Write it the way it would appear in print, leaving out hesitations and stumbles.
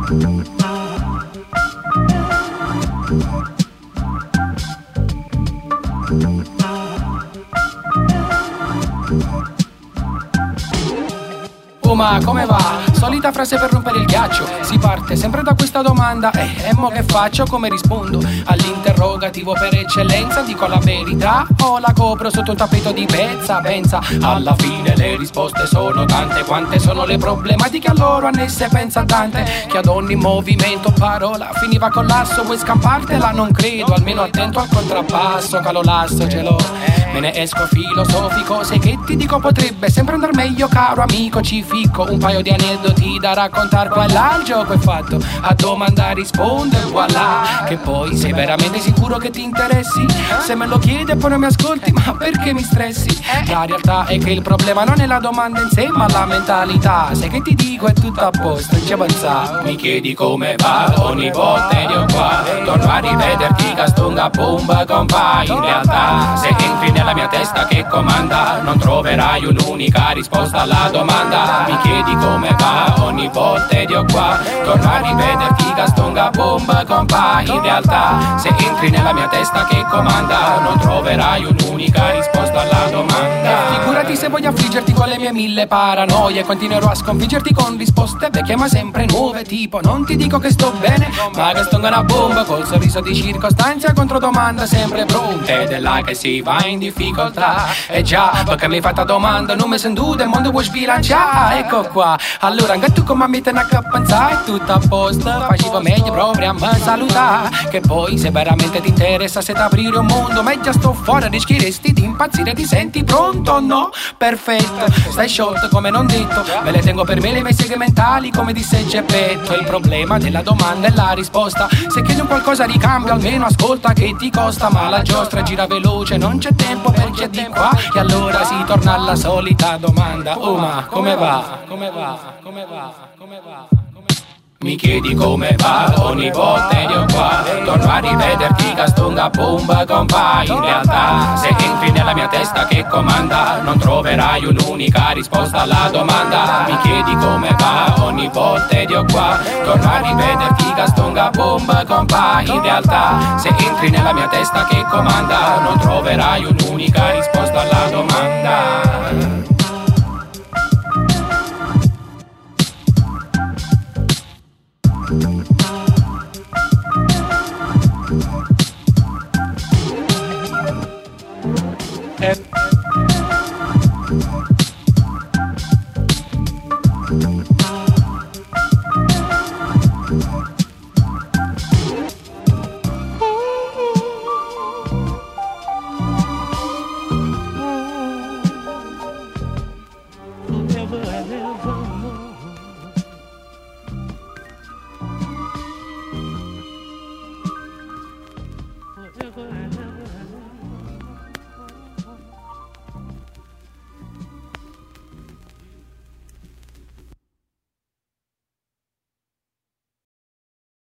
Oh, ma come va? Solita frase per rompere il ghiaccio. Si parte sempre da questa domanda e mo che faccio? Come rispondo all'interrogativo per eccellenza? Dico la verità o la copro sotto un tappeto di pezza? Pensa, alla fine le risposte sono tante. Quante sono le problematiche a loro annesse? Pensa Dante che ad ogni movimento parola finiva con l'asso. Vuoi scampartela? Non credo, almeno attento al contrappasso. Calo l'asso, ce l'ho, me ne esco filosofico. Sai che ti dico, potrebbe sempre andar meglio, caro amico. Ci fico un paio di aneddoti da raccontar qua e là. Il gioco è fatto, a domanda risponde, voilà. Che poi sei veramente sicuro che ti interessi? Se me lo chiedi e poi non mi ascolti, ma perché mi stressi? La realtà è che il problema non è la domanda in sé, ma la mentalità. Sai che ti dico, è tutto a posto, non ci pensa. Mi chiedi come va, ogni volta io qua torno a rivederti castunga bomba compa. In realtà se entri nella mia testa che comanda, non troverai un'unica risposta alla domanda. Mi chiedi come va, ogni volta io qua torno a rivederti castunga bomba compa. In realtà se entri nella mia testa che comanda, non troverai un'unica risposta alla domanda. Figurati se voglio affliggerti con le mie 1000 paranoie. Continuerò a sconfiggerti con risposte vecchie ma sempre nuove. Tipo, non ti dico che sto bene, ma che stonga una bomba. Col sorriso di circostanza contro domanda sempre pronte. Ed è là che si va in difficoltà. E già, perché mi hai fatta domanda, non mi sento del mondo vuoi sbilanciare. Ecco qua, allora anche tu come mi tieni a pensare. È tutto a posto, facevo meglio proprio a me salutare. Che poi se veramente ti interessa se t'aprire un mondo, ma già sto fuori, rischieresti di impazzire. Ti senti pronto? No? Perfetto, stai sciolto come non detto. Me le tengo per me le mie seghe mentali come disse Geppetto. Il problema della domanda è la risposta. Se chiedi un qualcosa di cambio almeno ascolta che ti costa. Ma la giostra gira veloce, non c'è tempo per chi è di qua. E allora si torna alla solita domanda. Oh, ma come va? Come va? Come va? Come va? Mi chiedi come va, ogni volta io qua torno a rivederti castunga bomba compa. In realtà se entri nella mia testa che comanda, non troverai un'unica risposta alla domanda. Mi chiedi come va, ogni volta io qua torno a rivederti castunga bomba compa. In realtà se entri nella mia testa che comanda, non troverai un'unica risposta alla domanda.